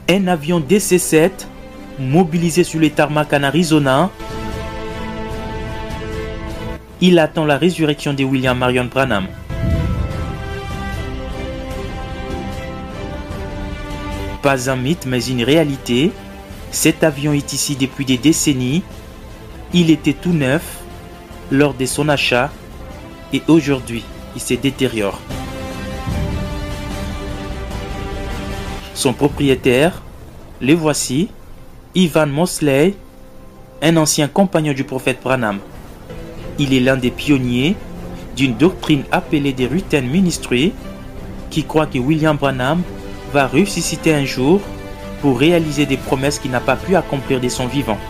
Un avion DC-7 mobilisé sur les tarmacs en Arizona. Il attend la résurrection de William Marion Branham. Pas un mythe mais une réalité. Cet avion est ici depuis des décennies. Il était tout neuf lors de son achat et aujourd'hui il se détériore. Son propriétaire, les voici, Ivan Mosley, un ancien compagnon du prophète Branham. Il est l'un des pionniers d'une doctrine appelée des Return Ministry qui croit que William Branham va ressusciter un jour pour réaliser des promesses qu'il n'a pas pu accomplir de son vivant.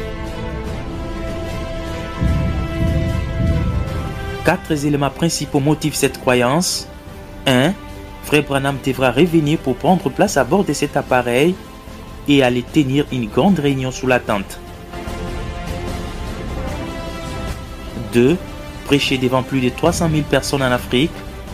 4 éléments principaux motivent cette croyance. 1. Frère Branham devra revenir pour prendre place à bord de cet appareil et aller tenir une grande réunion sous la tente. 2. Prêcher devant plus de 300 000 personnes en Afrique.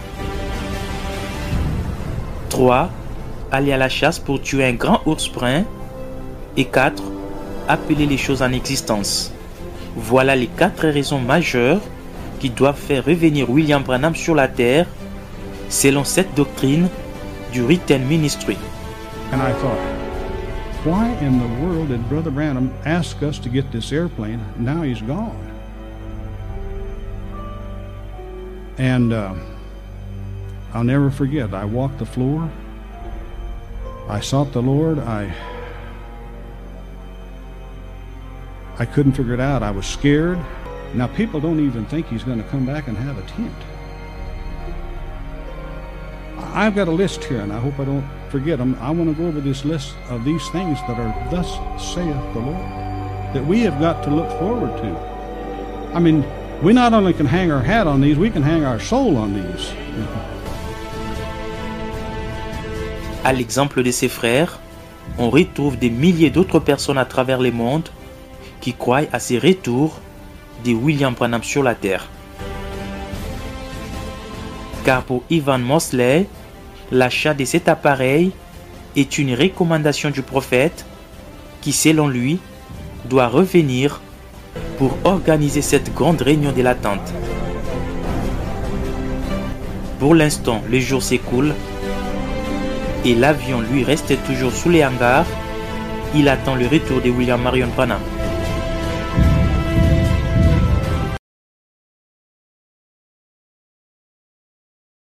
3. Aller à la chasse pour tuer un grand ours brun. Et 4. Appeler les choses en existence. Voilà les 4 raisons majeures qui doivent faire revenir William Branham sur la terre selon cette doctrine du Return Ministry. And I thought, why in the world did Brother Branham ask us to get this airplane? Now he's gone. And I'll never forget, I walked the floor. I sought the Lord. I couldn't figure it out. I was scared. Now people don't even think he's going to come back and have a tent. I've got a list here, and I hope I don't forget them. I want to go over this list of these things that are thus saith the Lord, that we have got to look forward to. I mean, we not only can hang our hat on these, we can hang our soul on these. À l'exemple de ses frères, on retrouve des milliers d'autres personnes à travers le monde qui croient à ces retours de William Branham sur la terre. Car pour Ivan Mosley, l'achat de cet appareil est une recommandation du prophète qui, selon lui, doit revenir pour organiser cette grande réunion de l'attente. Pour l'instant, les jours s'écoulent et l'avion lui reste toujours sous les hangars. Il attend le retour de William Marion Branham.